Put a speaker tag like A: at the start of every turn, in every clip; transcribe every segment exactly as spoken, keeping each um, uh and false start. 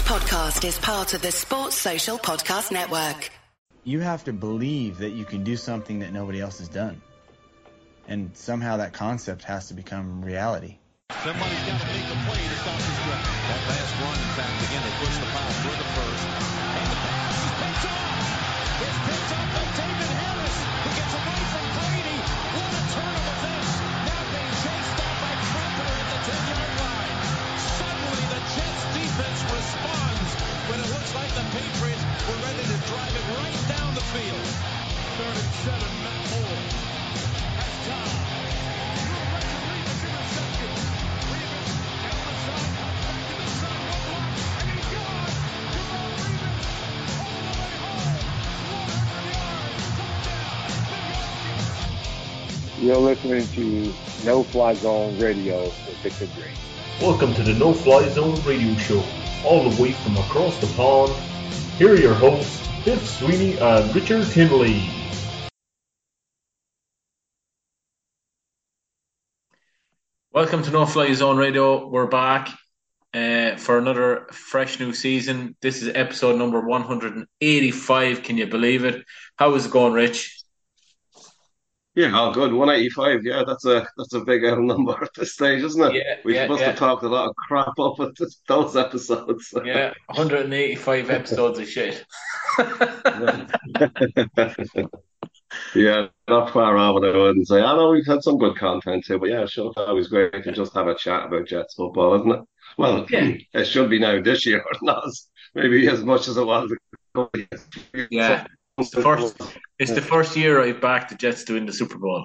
A: podcast is part of the Sports Social Podcast Network.
B: You have to believe that you can do something that nobody else has done. And somehow that concept has to become reality.
C: Somebody's got to make the play to stop this run. That last run, in fact, again, they push the pass for the first. And the pass is picked off. It's picked up by David Harris, who gets away from Brady. What a turn of events. Now being chased down by Trevor at the ten-yard line. Suddenly, the Jets defense responds when it looks like the Patriots were ready to drive it right down the field. Third and seven, Matt Moore. That's Tom.
D: You're listening to No Fly Zone Radio with Victor Green.
E: Welcome to the No Fly Zone Radio Show, all the way from across the pond. Here are your hosts, Biff Sweeney and Richard Tinley.
F: Welcome to No Fly Zone Radio. We're back uh, for another fresh new season. This is episode number one hundred eighty-five. Can you believe it? How is it going, Rich?
G: Yeah, all good. one eighty-five. Yeah, that's a that's a big L number at this stage, isn't it?
F: Yeah,
G: we
F: yeah,
G: must
F: yeah.
G: have talked a lot of crap up at this, those episodes.
F: Yeah, one hundred eighty-five episodes of shit.
G: Yeah, not far off, I wouldn't say. I know we've had some good content too, but yeah, sure, it's always great to just have a chat about Jets football, isn't it? Well,
F: yeah.
G: It should be now this year, not as, maybe as much as it was.
F: Yeah, it's the first. It's the first year I've backed the Jets to win the Super Bowl.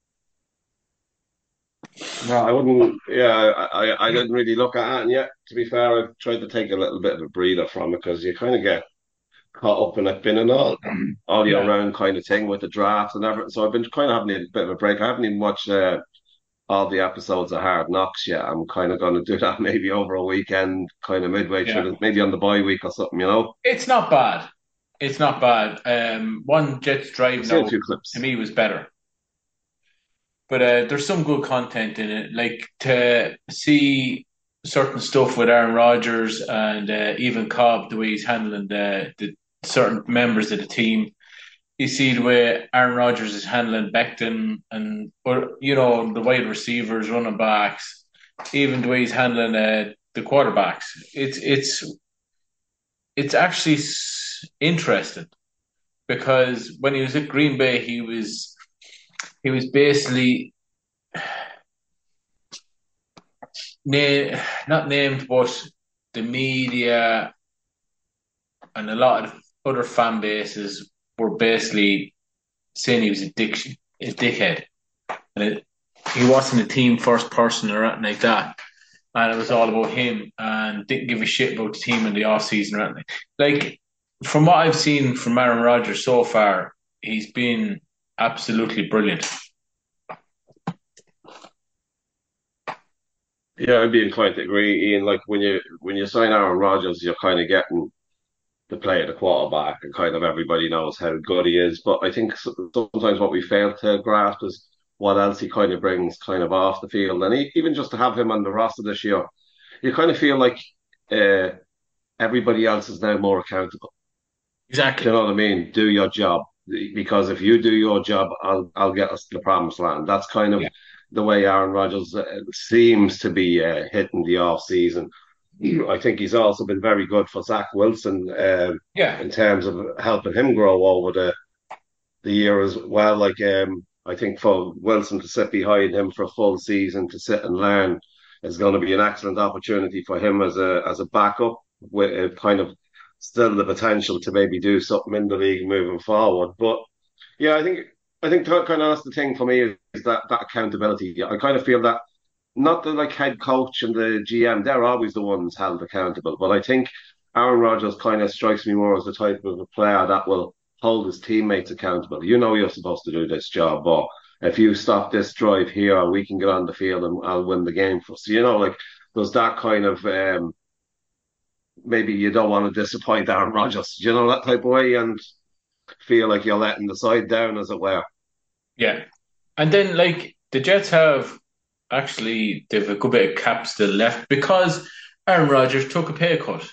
G: No, I wouldn't. Yeah, I, I, I didn't really look at it yet. To be fair, I've tried to take a little bit of a breather from it because you kind of get caught up in it being an all, all year
F: Yeah.
G: round kind of thing with the draft and everything. So I've been kind of having a bit of a break. I haven't even watched uh, all the episodes of Hard Knocks yet. I'm kind of going to do that maybe over a weekend, kind of midway
F: Yeah.
G: through, the, maybe on the bye week or something, you know?
F: It's not bad. It's not bad. Um, one Jets drive
G: I've seen
F: now
G: a few clips.
F: to me was better. But uh, there's some good content in it. Like to see certain stuff with Aaron Rodgers and uh, even Cobb, the way he's handling the, the certain members of the team. You see the way Aaron Rodgers is handling Becton and, or you know, the wide receivers, running backs, even the way he's handling uh, the quarterbacks. It's it's it's actually interesting because when he was at Green Bay, he was he was basically na- not named, but the media and a lot of other fan bases were basically saying he was a dick, a dickhead, and it, he wasn't a team first person or anything like that. And it was all about him and didn't give a shit about the team in the off season or anything. Like from what I've seen from Aaron Rodgers so far, he's been absolutely brilliant.
G: Yeah, I'd be inclined to agree, Ian. Like when you when you sign Aaron Rodgers, you're kind of getting to play the quarterback, and kind of everybody knows how good he is. But I think s- sometimes what we fail to grasp is what else he kind of brings, kind of off the field, and he, even just to have him on the roster this year, you kind of feel like uh, everybody else is now more accountable. Do
F: Exactly.
G: you know what I mean? Do your job, because if you do your job, I'll I'll get us to the promised land. That's kind of
F: Yeah.
G: the way Aaron Rodgers uh, seems to be uh, hitting the off season. I think he's also been very good for Zach Wilson uh,
F: Yeah.
G: in terms of helping him grow over the the year as well. Like um, I think for Wilson to sit behind him for a full season to sit and learn is going to be an excellent opportunity for him as a as a backup with uh, kind of still the potential to maybe do something in the league moving forward. But yeah, I think I think that kind of that's the thing for me is, is that that accountability. I kind of feel that not the like head coach and the G M, they're always the ones held accountable. But I think Aaron Rodgers kind of strikes me more as the type of a player that will hold his teammates accountable. You know you're supposed to do this job, but if you stop this drive here, we can get on the field and I'll win the game for us. You know, like there's that kind of um, maybe you don't want to disappoint Aaron Rodgers, you know, that type of way, and feel like you're letting the side down, as it were.
F: Yeah. And then, like, the Jets have actually, they've a good bit of cap still left because Aaron Rodgers took a pay cut.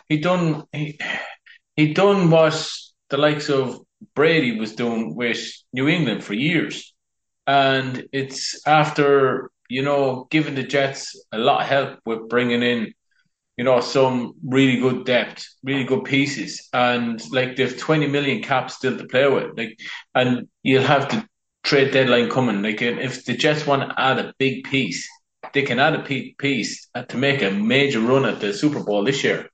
F: he done he he done what the likes of Brady was doing with New England for years, and it's after you know giving the Jets a lot of help with bringing in you know some really good depth, really good pieces, and like they've twenty million caps still to play with, like, and you'll have the trade deadline coming. Like if the Jets want to add a big piece, they can add a piece to make a major run at the Super Bowl this year.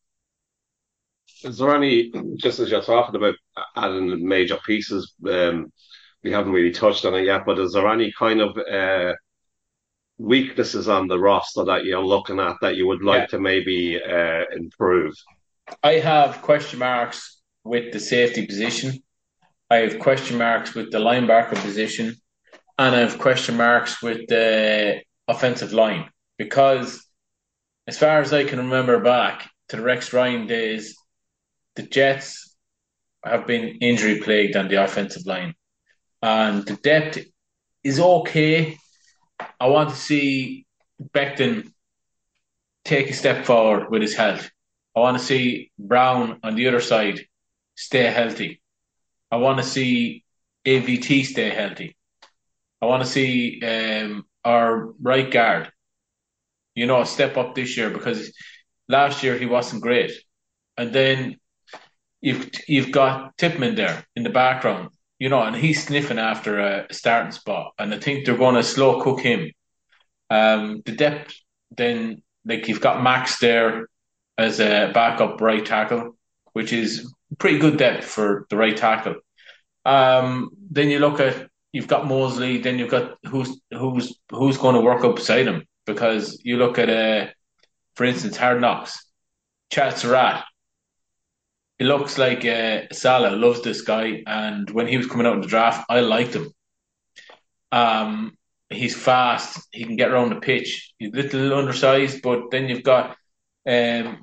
G: Is there any, just as you're talking about adding major pieces, um, we haven't really touched on it yet, but is there any kind of uh, weaknesses on the roster that you're looking at that you would like yeah. to maybe uh, improve?
F: I have question marks with the safety position. I have question marks with the linebacker position. And I have question marks with the offensive line. Because as far as I can remember back to the Rex Ryan days, the Jets have been injury plagued on the offensive line. And the depth is okay. I want to see Becton take a step forward with his health. I want to see Brown on the other side stay healthy. I want to see A V T stay healthy. I want to see um, our right guard, you know, step up this year because last year he wasn't great. And then you've you've got Tippmann there in the background, you know, and he's sniffing after a starting spot. And I think they're going to slow cook him. Um, the depth, then, like you've got Max there as a backup right tackle, which is pretty good depth for the right tackle. Um, then you look at you've got Mosley, then you've got who's who's who's going to work up beside him because you look at uh, for instance, Hard Knocks, Chad Surratt. It looks like uh, Salah loves this guy, and when he was coming out in the draft, I liked him. Um, he's fast. He can get around the pitch. He's a little undersized, but then you've got um,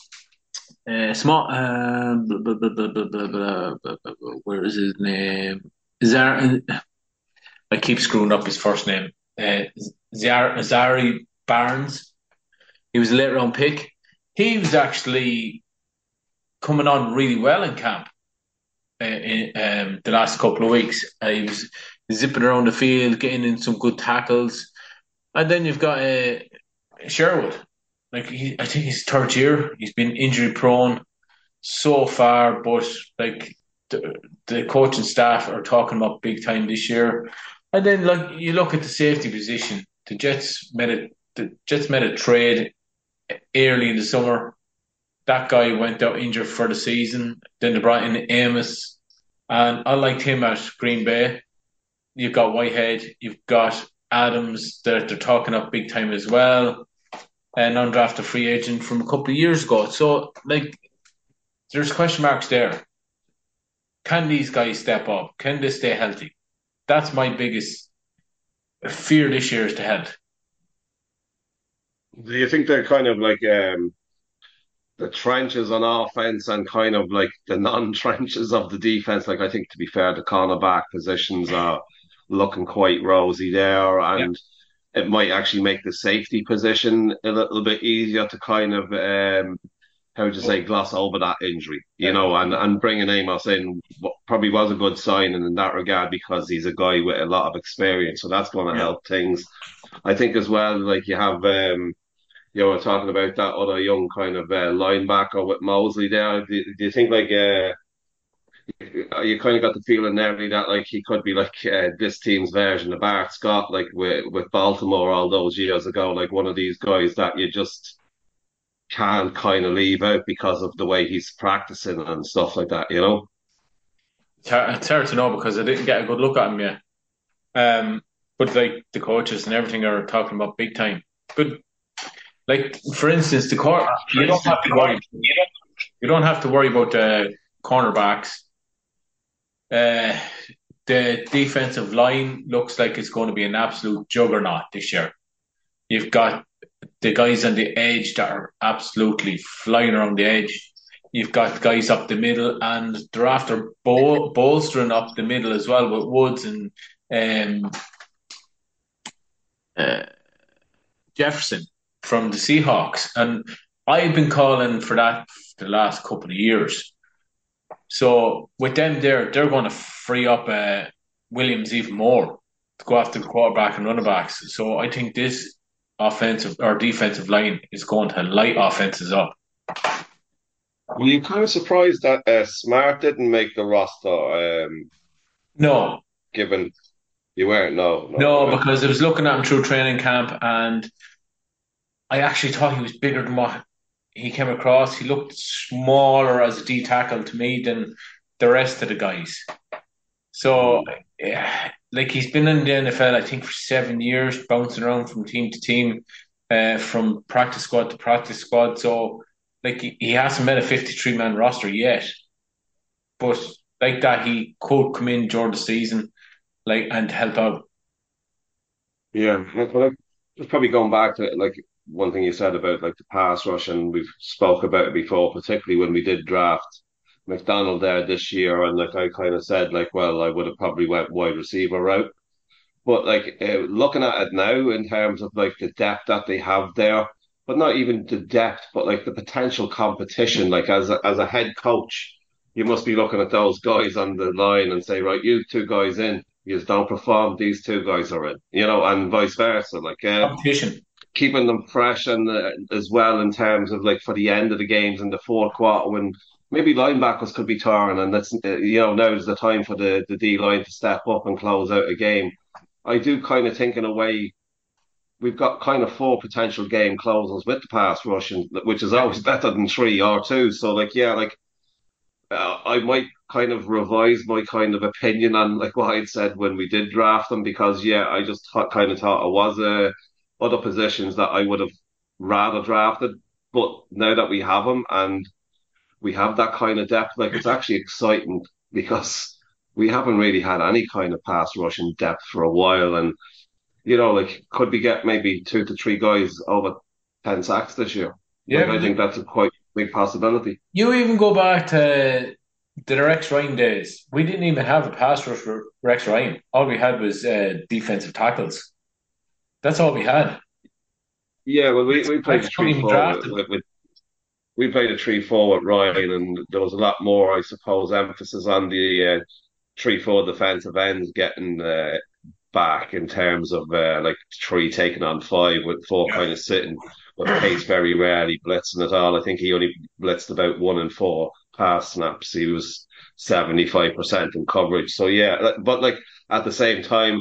F: uh, small. Uh, blah, blah, blah, blah, blah, blah, blah, blah, blah, where is his name? Zar. I keep screwing up his first name. Uh, Zar Zari Barnes. He was a late round pick. He was actually coming on really well in camp uh, in um, the last couple of weeks. Uh, he was zipping around the field, getting in some good tackles. And then you've got uh, Sherwood. Like he, I think he's third year. He's been injury prone so far, but like the, the coaching staff are talking about big time this year. And then like you look at the safety position. The Jets made a the Jets made a trade early in the summer. That guy went out injured for the season. Then they brought in Amos. And I liked him at Green Bay. You've got Whitehead. You've got Adams that they're talking up big time as well. An undrafted free agent from a couple of years ago. So, like, there's question marks there. Can these guys step up? Can they stay healthy? That's my biggest fear this year is the health.
G: Do you think they're kind of like... Um... the trenches on offense and kind of like the non-trenches of the defense? Like, I think, to be fair, the cornerback positions are looking quite rosy there, and yeah. it might actually make the safety position a little bit easier to kind of, um, how would you say, gloss over that injury, you yeah. know, and, and bringing Amos in probably was a good signing in that regard because he's a guy with a lot of experience, so that's going to yeah. help things. I think as well, like you have... Um, you know, we're talking about that other young kind of uh, linebacker with Mosley there. Do, do you think, like, uh, you kind of got the feeling there that, like, he could be, like, uh, this team's version of Bart Scott, like, with, with Baltimore all those years ago, like one of these guys that you just can't kind of leave out because of the way he's practicing and stuff like that, you know?
F: It's hard, it's hard to know because I didn't get a good look at him yet. Um, but, like, the coaches and everything are talking about big time. Good. Like, for instance, the cor- you don't have to worry. You don't have to worry about the cornerbacks. Uh, the defensive line looks like it's going to be an absolute juggernaut this year. You've got the guys on the edge that are absolutely flying around the edge. You've got guys up the middle, and they're after bol- bolstering up the middle as well with Woods and um, uh, Jefferson from the Seahawks. And I've been calling for that for the last couple of years. So with them there, they're going to free up uh, Williams even more to go after the quarterback and running backs. So I think this offensive or defensive line is going to light offenses up.
G: Were you kind of surprised that uh, Smart didn't make the roster? Um,
F: No,
G: given you weren't, no, no,
F: no,
G: right.
F: because I was looking at him through training camp, and I actually thought he was bigger than what he came across. He looked smaller as a D tackle to me than the rest of the guys. So, yeah, like he's been in the N F L, I think, for seven years, bouncing around from team to team, uh, from practice squad to practice squad. So, like, he, he hasn't made a fifty-three man roster yet. But like that, he could come in during the season, like, and help out.
G: Yeah, like, well, like, just probably going back to like one thing you said about like the pass rush, and we've spoke about it before, particularly when we did draft McDonald there this year, and like I kind of said, like, well, I would have probably went wide receiver route, but like uh, looking at it now in terms of like the depth that they have there, but not even the depth, but like the potential competition, like as a, as a head coach, you must be looking at those guys on the line and say, right, you two guys in. You don't perform, these two guys are in, you know, and vice versa. Like, uh,
F: Competition.
G: keeping them fresh and uh, as well in terms of like for the end of the games in the fourth quarter when maybe linebackers could be torn, and that's uh, you know now's the time for the the D line to step up and close out a game. I do kind of think in a way we've got kind of four potential game closers with the pass rush, and, which is always better than three or two. So like yeah, like uh, I might kind of revise my kind of opinion on like what I'd said when we did draft them, because yeah, I just th- kind of thought it was uh, other positions that I would have rather drafted. But now that we have them and we have that kind of depth, like it's actually exciting because we haven't really had any kind of pass rushing depth for a while. And, you know, like could we get maybe two to three guys over ten sacks this year? Like
F: Yeah,
G: I think that's a quite big possibility.
F: you even go back to the Rex Ryan days. We didn't even have a pass rush for Rex Ryan. All we had was uh, defensive tackles. That's all we had.
G: Yeah, well, we, we played
F: Rex
G: a
F: wasn't
G: three
F: even
G: four with,
F: drafted.
G: with, with we played a three four with Ryan, and there was a lot more, I suppose, emphasis on the uh, three four defensive ends getting uh, back in terms of uh, like three taking on five with four kind of sitting, but Pace very rarely blitzing at all. I think he only blitzed about one in four pass snaps. He was seventy-five percent in coverage. So yeah, but like at the same time,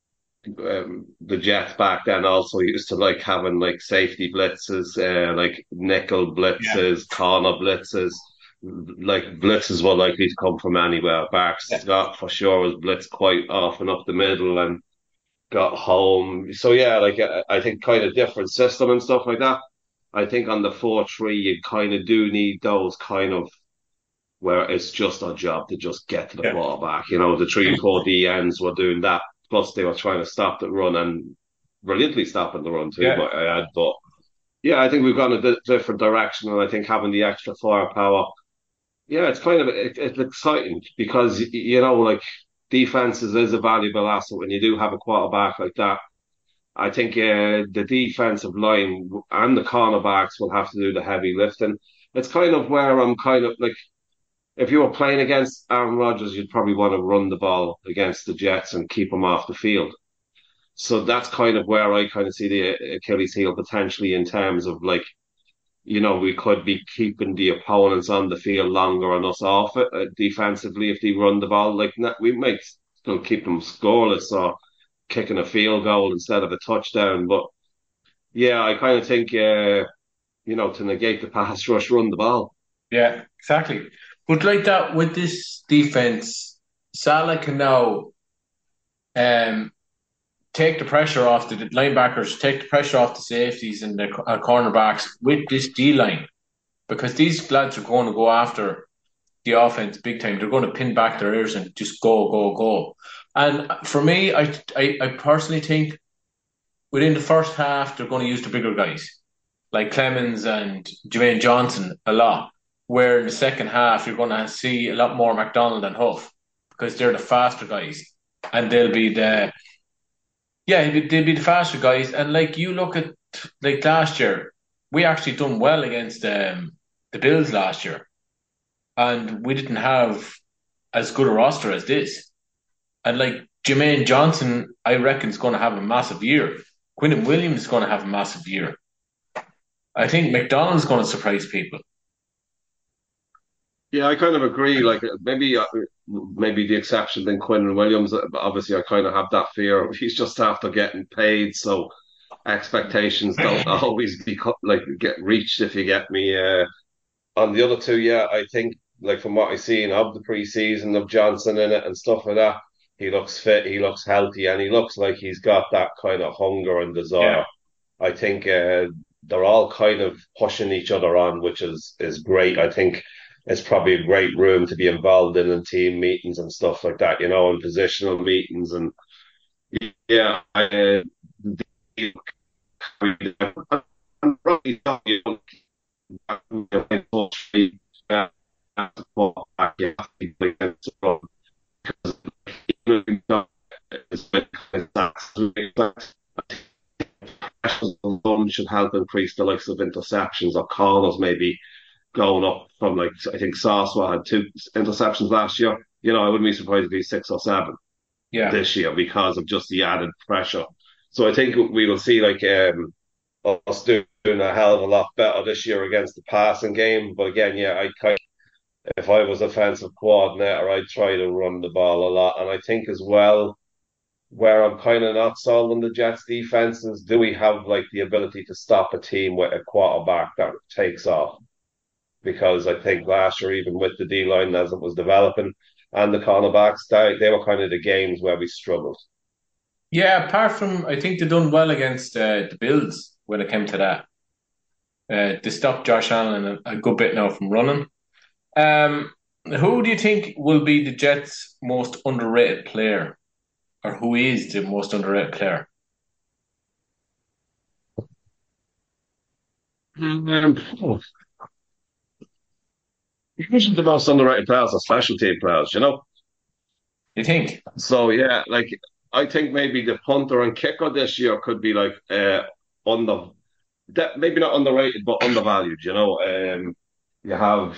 G: um, the Jets back then also used to like having like safety blitzes, uh, like nickel
F: Yeah,
G: blitzes, corner blitzes. Like blitzes were likely to come from anywhere. Bart
F: yeah,
G: Scott for sure was blitzed quite often up the middle and got home. So yeah, like I, I think kind of different system and stuff like that. I think on the four three you kind of do need those kind of where it's just a job to just get to the
F: yeah,
G: quarterback. You know, the three four D Ns were doing that. Plus they were trying to stop the run and brilliantly stopping the run too.
F: yeah.
G: But I had, but yeah, I think we've gone a di- different direction, and I think having the extra firepower, yeah, it's kind of it, it's exciting because you know, like defenses is a valuable asset when you do have a quarterback like that. I think uh, the defensive line and the cornerbacks will have to do the heavy lifting. It's kind of where I'm kind of like, if you were playing against Aaron Rodgers, you'd probably want to run the ball against the Jets and keep him off the field. So that's kind of where I kind of see the Achilles heel potentially in terms of like, you know, we could be keeping the opponents on the field longer and us off it uh, defensively if they run the ball. Like we might still keep them scoreless or kicking a field goal instead of a touchdown. But yeah, I kind of think, uh, you know, to negate the pass rush, run the ball.
F: Yeah, exactly. But like that with this defense, Salah can now um, take the pressure off the linebackers, take the pressure off the safeties and the uh, cornerbacks with this D line, because these lads are going to go after the offense big time. They're going to pin back their ears and just go, go, go. And for me, I, I, I personally think within the first half, they're going to use the bigger guys like Clemens and Jermaine Johnson a lot. Where in the second half, you're going to see a lot more McDonald and Huff because they're the faster guys, and they'll be the yeah they'll be the faster guys. And like you look at like last year, we actually done well against um, the Bills last year, and we didn't have as good a roster as this. And like Jermaine Johnson, I reckon is going to have a massive year. Quinnen Williams is going to have a massive year. I think McDonald's going to surprise people.
G: Yeah, I kind of agree. Like maybe uh, maybe the exception then Quinn Williams. uh, Obviously, I kind of have that fear. He's just after getting paid, so expectations don't always be co- like get reached. If you get me. Uh, on the other two, yeah, I think like from what I've seen of the preseason of Johnson in it and stuff like that, he looks fit, he looks healthy, and he looks like he's got that kind of hunger and
F: Yeah.
G: desire. I think uh, they're all kind of pushing each other on, which is is great. I think it's probably a great room to be involved in in team meetings and stuff like that, you know, and positional meetings and yeah, I, alone should help increase the likes of interceptions or corners maybe going up from like I think Saswa had two interceptions last year. You know, I wouldn't be surprised if he's six or seven
F: Yeah.
G: this year because of just the added pressure. So I think we will see like um, us doing a hell of a lot better this year against the passing game. But again, yeah, I kind of, if I was offensive coordinator, I'd try to run the ball a lot. And I think as well, where I'm kind of not sold on the Jets defense is do we have like the ability to stop a team with a quarterback that takes off? Because I think last year, even with the D line as it was developing and the cornerbacks, they, they were kind of the games where we struggled.
F: Yeah, apart from, I think they done well against uh, the Bills when it came to that. Uh, they stopped Josh Allen a, a good bit now from running. Um, who do you think will be the Jets' most underrated player? Or who is the most underrated player?
G: Um, oh, usually the most underrated players are special team players, you know?
F: You think?
G: So, yeah, like I think maybe the punter and kicker this year could be like uh, under, that maybe not underrated, but undervalued, you know? Um, you have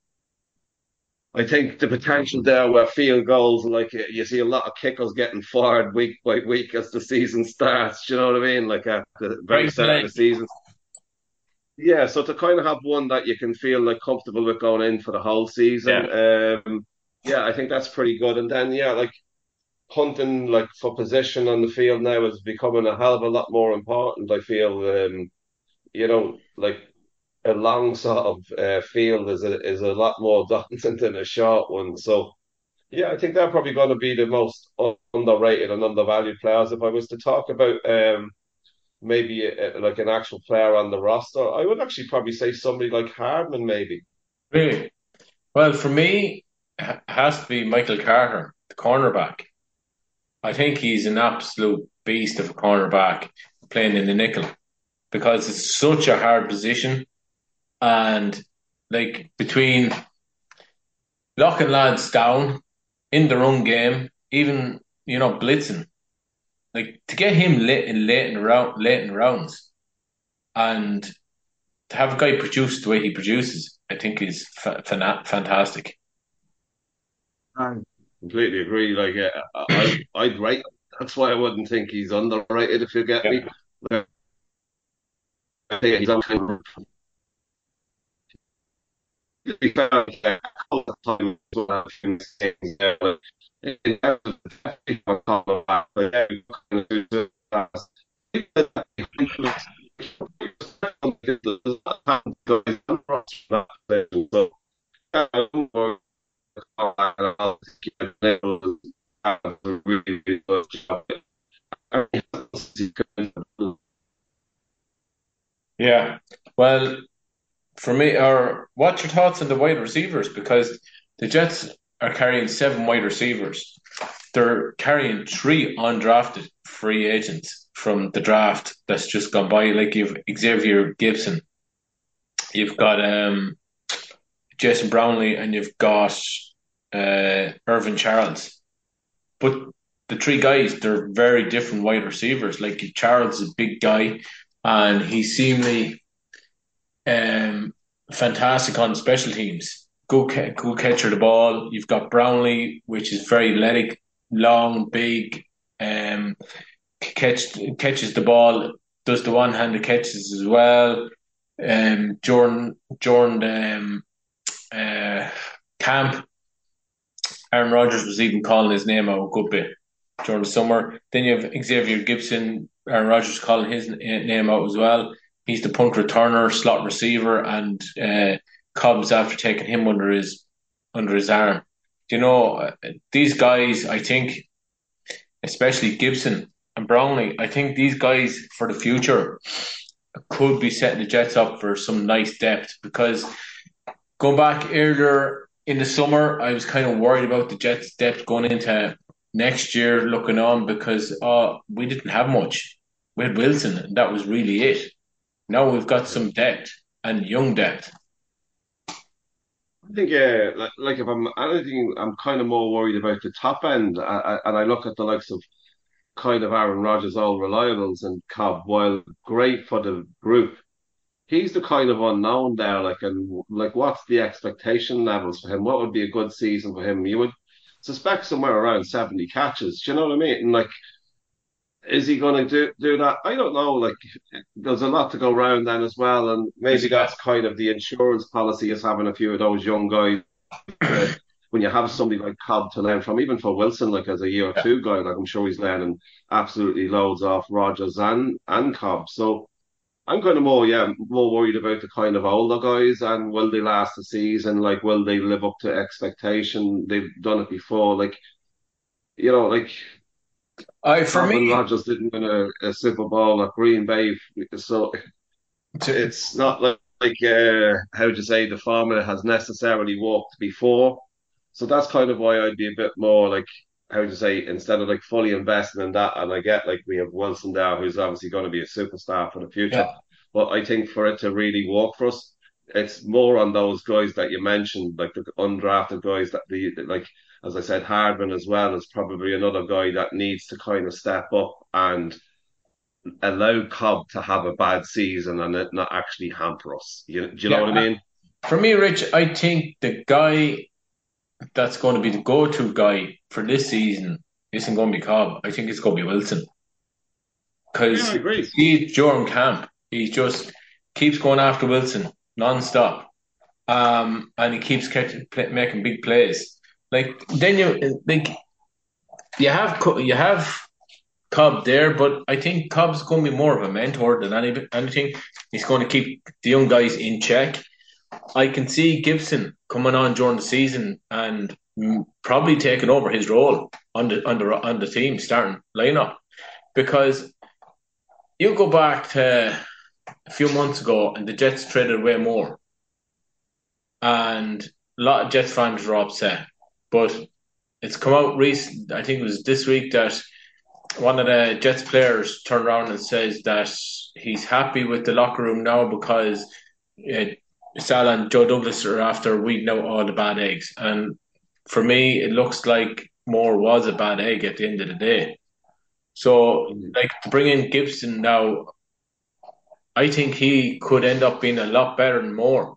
G: I think the potential there where field goals, like you see a lot of kickers getting fired week by week as the season starts. Do you know what I mean? Like at the very
F: Right
G: start of
F: play.
G: the season. Yeah, so to kind of have one that you can feel like comfortable with going in for the whole season,
F: Yeah.
G: um, yeah, I think that's pretty good. And then yeah, like hunting like for position on the field now is becoming a hell of a lot more important. I feel, um, you know, like a long sort of uh, field is a is a lot more daunting than a short one. So yeah, I think they're probably going to be the most underrated and undervalued players. If I was to talk about um, maybe a, like an actual player on the roster, I would actually probably say somebody like Hardman, maybe.
F: Really? Well, for me, it has to be Michael Carter, the cornerback. I think he's an absolute beast of a cornerback playing in the nickel because it's such a hard position. And like between locking lads down in the run game, even, you know, blitzing, like to get him late in late in round late in rounds and to have a guy produce the way he produces, I think is fa- fana- fantastic.
G: I completely agree. Like uh, I, I'd rate. That's why I wouldn't think he's underrated. If you get
F: Yeah.
G: me, I think he's on to be fair, like, all the time as well, things, uh, like, it has people talk about, but yeah, you kind of do the past. So, yeah, I'm more- I'll keep it there. Uh, really good job.
F: Yeah. Well, for me, or what's your thoughts on the wide receivers? Because the Jets are carrying seven wide receivers. They're carrying three undrafted free agents from the draft that's just gone by. Like you've Xavier Gibson, you've got um, Jason Brownlee, and you've got uh, Irvin Charles. But the three guys, they're very different wide receivers. Like Charles is a big guy, and he seemingly um, fantastic on special teams. Good, good catcher of the ball. You've got Brownlee, which is very athletic, long, big, um, catch, catches the ball, does the one-handed catches as well. Um, Jordan, Jordan um, uh, Camp, Aaron Rodgers was even calling his name out a good bit during the summer. Then you have Xavier Gibson, Aaron Rodgers calling his name out as well. He's the punt returner, slot receiver, and uh, Cobb's after taking him under his under his arm. You know, these guys, I think, especially Gibson and Brownlee, I think these guys for the future could be setting the Jets up for some nice depth, because going back earlier in the summer, I was kind of worried about the Jets' depth going into next year looking on, because uh, we didn't have much. We had Wilson, and that was really it. Now we've got some depth, and young depth.
G: I think, yeah, like, like if I'm anything, I'm kind of more worried about the top end. I, I, and I look at the likes of kind of Aaron Rodgers, all reliables, and Cobb, while great for the group, he's the kind of unknown there. Like, and like, what's the expectation levels for him? What would be a good season for him? You would suspect somewhere around seventy catches. Do you know what I mean? And like, is he going to do do that? I don't know. Like, there's a lot to go round then as well, and maybe that's kind of the insurance policy, is having a few of those young guys. Uh, when you have somebody like Cobb to learn from, even for Wilson, like as a year or two guy, like I'm sure he's learning absolutely loads off Rodgers and and Cobb. So I'm kind of more, yeah, more worried about the kind of older guys, and will they last the season? Like, will they live up to expectation? They've done it before. Like, you know, like
F: I for
G: Aaron
F: me,
G: Rodgers didn't win a, a Super Bowl at Green Bay, so
F: to,
G: it's not like, like uh, how do you say, the formula has necessarily worked before. So that's kind of why I'd be a bit more like, how do you say, instead of like fully investing in that. And I get like we have Wilson there, who's obviously going to be a superstar for the future.
F: yeah,
G: But I think for it to really work for us, it's more on those guys that you mentioned, like the undrafted guys that the like, as I said, Hardman as well is probably another guy that needs to kind of step up and allow Cobb to have a bad season and it not actually hamper us. You, do you know
F: yeah.
G: what I mean?
F: For me, Rich, I think the guy that's going to be the go-to guy for this season isn't going to be Cobb. I think it's going to be Wilson,
G: Yeah,
F: because
G: I agree.
F: he's Jordan Camp. He just keeps going after Wilson non-stop, um, and he keeps catching, play, making big plays. Like then you like you have Co- you have Cobb there, but I think Cobb's going to be more of a mentor than any, anything. He's going to keep the young guys in check. I can see Gibson coming on during the season and mm, probably taking over his role on the on the on the team starting lineup, because you go back to a few months ago and the Jets traded away more, and a lot of Jets fans were upset. But it's come out recent. I think it was this week that one of the Jets players turned around and says that he's happy with the locker room now, because it, Sal and Joe Douglas are after weeding out all the bad eggs. And for me, it looks like Moore was a bad egg at the end of the day. So, like, to bring in Gibson now, I think he could end up being a lot better than Moore.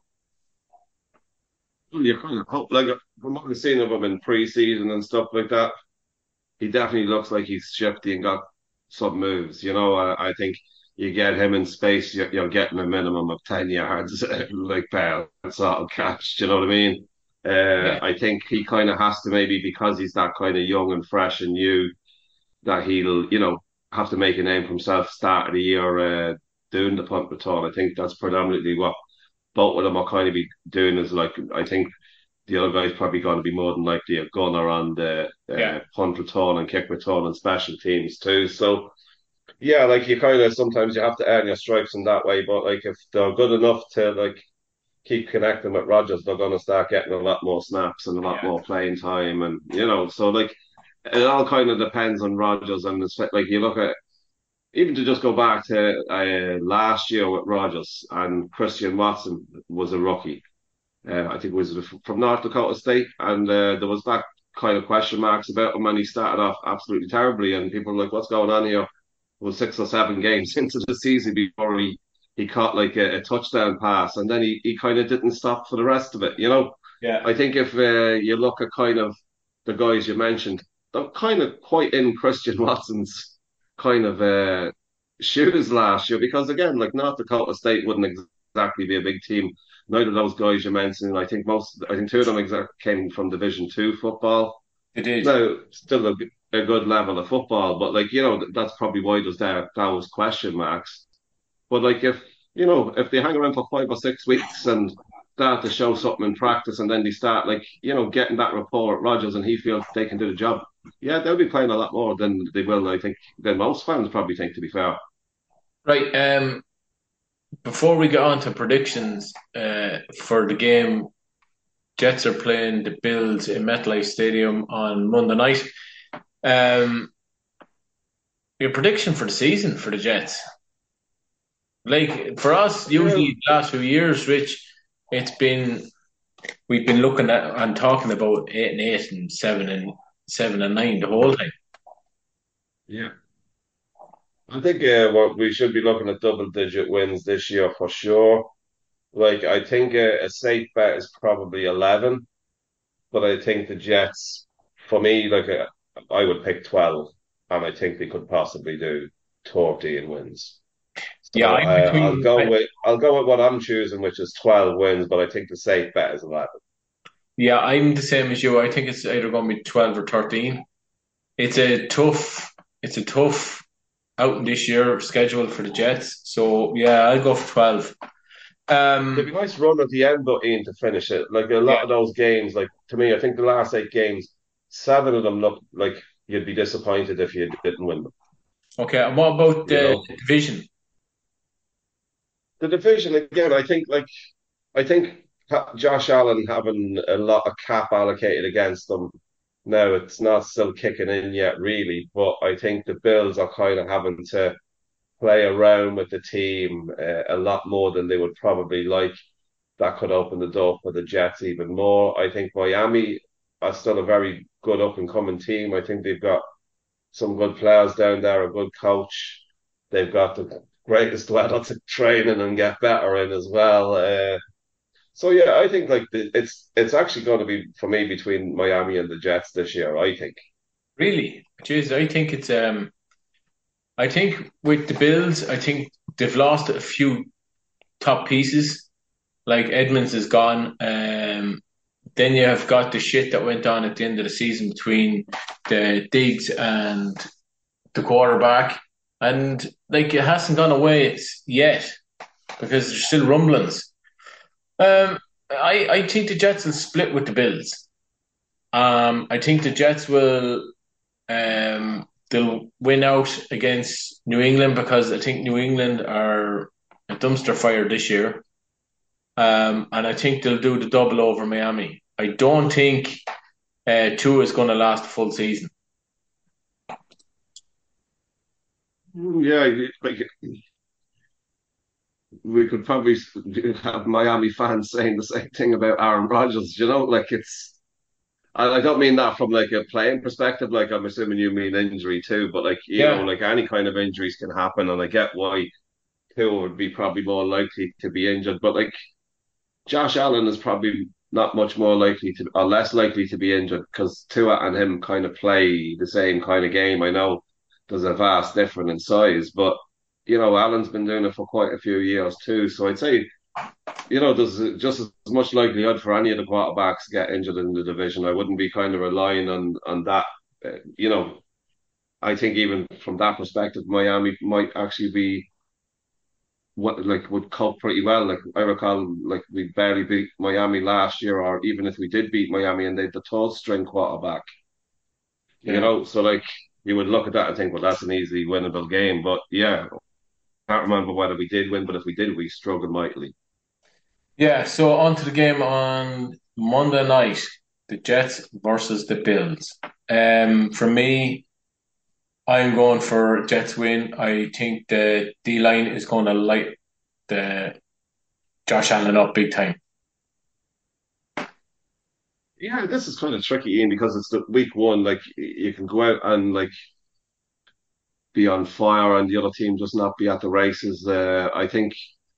G: Well, you kind of hope, like from what I've seen of him in pre-season and stuff like that, he definitely looks like he's shifty and got some moves. You know, I, I think you get him in space, you're, you're getting a minimum of ten yards, like per sort of catch. Do you know what I mean? Uh,
F: Yeah.
G: I think he kind of has to, maybe because he's that kind of young and fresh and new, that he'll, you know, have to make a name for himself start of the year uh, doing the punt return. I think that's predominantly what both of them are kind of be doing. Is like, I think the other guy's probably going to be more than likely a gunner on the uh,
F: Yeah.
G: punt return and kick return and special teams too. So yeah, like you kind of sometimes you have to earn your stripes in that way. But like if they're good enough to like keep connecting with Rodgers, they're going to start getting a lot more snaps and a lot
F: Yeah.
G: more playing time, and you know, so like it all kind of depends on Rodgers. And it's like you look at, even to just go back to uh, last year with Rodgers and Christian Watson was a rookie. Uh, I think it was from North Dakota State, and uh, there was that kind of question marks about him, and he started off absolutely terribly, and people were like, "What's going on here?" It was six or seven games into the season before he he caught like a, a touchdown pass, and then he, he kind of didn't stop for the rest of it. You know,
F: Yeah,
G: I think if uh, you look at kind of the guys you mentioned, they're kind of quite in Christian Watson's kind of uh, shoes last year because again, like North Dakota State wouldn't exactly be a big team. Neither of those guys you mentioned. I think most, I think two of them exact came from Division Two football.
F: they did.
G: No, still a, a good level of football, but like you know, that's probably why there's there those question marks. But like if you know, if they hang around for five or six weeks and start to show something in practice, and then they start like you know getting that rapport at Rogers, and he feels they can do the job, yeah, they'll be playing a lot more than they will. I think than most fans probably think. To be fair,
F: Right. Um, before we get on to predictions uh, for the game, Jets are playing the Bills in MetLife Stadium on Monday night. Um, your prediction for the season for the Jets? Like for us,
G: yeah,
F: usually the last few years, Rich, it's been we've been looking at and talking about eight and eight and seven and seven and nine the whole time.
G: yeah. I think uh, what we should be looking at double digit wins this year for sure. Like I think a, a safe bet is probably eleven, but I think the Jets, for me, like uh, I would pick twelve, and I think they could possibly do thirteen wins.
F: Yeah,
G: So
F: I'm
G: uh, I'll
F: between.
G: go
F: I,
G: with I'll go with what I'm choosing, which is twelve wins, but I think the safe bet is eleven.
F: yeah, I'm the same as you. I think it's either going to be twelve or thirteen. It's a tough. It's a tough out this year schedule for the Jets. So yeah, I'll go for twelve.
G: It'd
F: Um,
G: be a nice run at the end, though, Ian, to finish it. Like a
F: yeah,
G: lot of those games, like to me, I think the last eight games, seven of them look like you'd be disappointed if you didn't win them.
F: okay. And what about
G: You
F: the
G: know,
F: division?
G: the division again. I think like I think Ha- Josh Allen having a lot of cap allocated against them. Now it's not still kicking in yet, really, but I think the Bills are kind of having to play around with the team uh, a lot more than they would probably like. That could open the door for the Jets even more. I think Miami are still a very good up and coming team. I think they've got some good players down there, a good coach. They've got the greatest weather to training and get better in as well. Uh, so yeah, I think like the, it's it's actually going to be for me between Miami and the Jets this year. I think.
F: Really? Jeez, I think it's um. I think with the Bills, I think they've lost a few top pieces. Like Edmonds is gone. Um, then you have got the shit that went on at the end of the season between the Diggs and the quarterback, and like it hasn't gone away yet because there's still rumblings. Um, I I think the Jets will split with the Bills. Um, I think the Jets will um they'll win out against New England because I think New England are a dumpster fire this year. Um, and I think they'll do the double over Miami. I don't think uh, Tua is going to last a full season.
G: Yeah, like we could probably have Miami fans saying the same thing about Aaron Rodgers. You know, like it's. I I don't mean that from like a playing perspective. Like I'm assuming you mean injury too, but like you know,
F: Yeah,
G: like any kind of injuries can happen, and I get why Tua would be probably more likely to be injured. But like Josh Allen is probably not much more likely to, or less likely to be injured because Tua and him kind of play the same kind of game. I know there's a vast difference in size, but you know, Allen's been doing it for quite a few years too. So I'd say, you know, there's just as much likelihood for any of the quarterbacks to get injured in the division. I wouldn't be kind of relying on on that. Uh, you know, I think even from that perspective, Miami might actually be what like would cope pretty well. Like I recall, like we barely beat Miami last year, or even if we did beat Miami and they'd the third string quarterback, you
F: yeah,
G: know. So like you would look at that and think, well, that's an easily winnable game. But yeah, I can't remember whether we did win, but if we did, we struggled mightily.
F: yeah. So on to the game on Monday night, the Jets versus the Bills. Um, for me, I'm going for Jets win. I think the D line is going to light the Josh Allen up big time.
G: Yeah, this is kind of tricky, Ian, because it's the week one. Like you can go out and like be on fire, and the other team just not be at the races. Uh, I think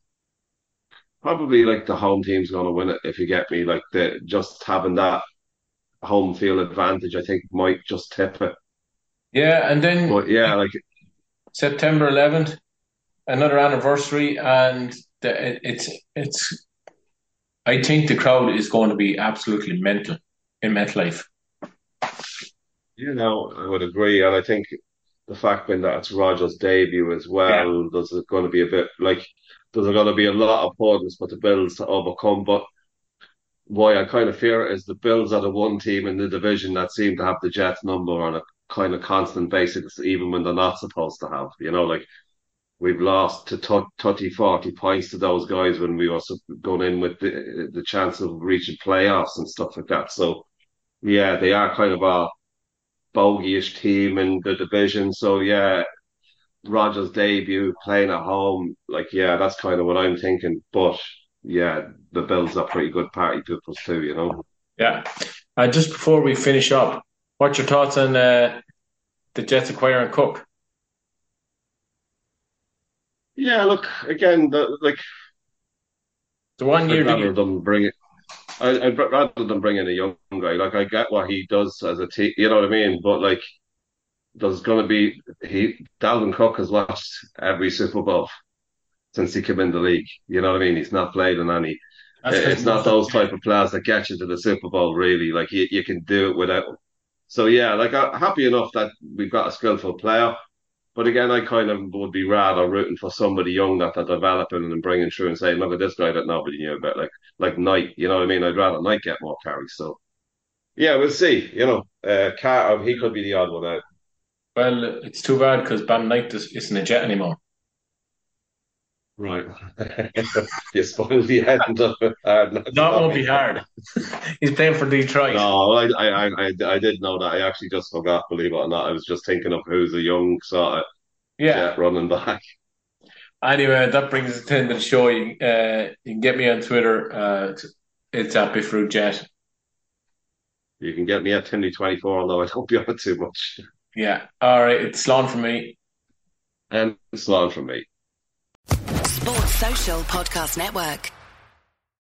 G: probably like the home team's going to win it, if you get me. Like the just having that home field advantage, I think might just tip it.
F: Yeah, and then
G: But yeah, like
F: September eleventh, another anniversary, and the, it's it's. I think the crowd is going to be absolutely mental in MetLife.
G: you know, I would agree, and I think the fact being that it's Rogers' debut as
F: Yeah,
G: well, there's going to be a bit like there's going to be a lot of opponents for the Bills to overcome. But why I kind of fear it is the Bills are the one team in the division that seem to have the Jets number on a kind of constant basis, even when they're not supposed to have. You know, like we've lost to thirty, forty points to those guys when we were going in with the, the chance of reaching playoffs and stuff like that. So, yeah, they are kind of a bogey-ish team in the division. So, yeah, Rogers' debut playing at home, like, yeah, that's kind of what I'm thinking. But, yeah, the Bills are pretty good party peoples too, you know?
F: yeah. And just before we finish up, what's your thoughts on uh, the Jets acquiring Cook?
G: Yeah, look, again, the, like,
F: The one year
G: I'd rather
F: deal.
G: them bring it. I, I'd rather than bring in a young guy. Like, I get what he does as a team, you know what I mean? But, like, there's going to be he Dalvin Cook has watched every Super Bowl since he came in the league. You know what I mean? He's not played in any.
F: That's
G: It's not those type of players that get you to the Super Bowl. Really, like you, you can do it without. So yeah, like I'm happy enough that we've got a skillful player. But again, I kind of would be rather rooting for somebody young that they're developing and bringing through and saying, look at this guy that nobody knew about, like like Knight. You know what I mean? I'd rather Knight get more carries. So yeah, we'll see. You know, uh, Carter, he could be the odd one out.
F: Well, it's too bad because Bam Knight is- isn't a Jet anymore.
G: Right. You spoiled the end of it. Hard not to
F: That won't
G: talk.
F: be hard. He's playing for Detroit.
G: No, I, I, I, I did know that. I actually just forgot, believe it or not. I was just thinking of who's a young sort of
F: Yeah.
G: jet running back.
F: Anyway, that brings us to the end of the show. You, uh, you can get me on Twitter. Uh, it's, it's at Bifroot Jet.
G: You can get me at Timmy twenty-four, although I don't be on it too much.
F: Yeah. All right. It's Sloan from me.
G: And it's long from me.
A: Sports Social Podcast Network.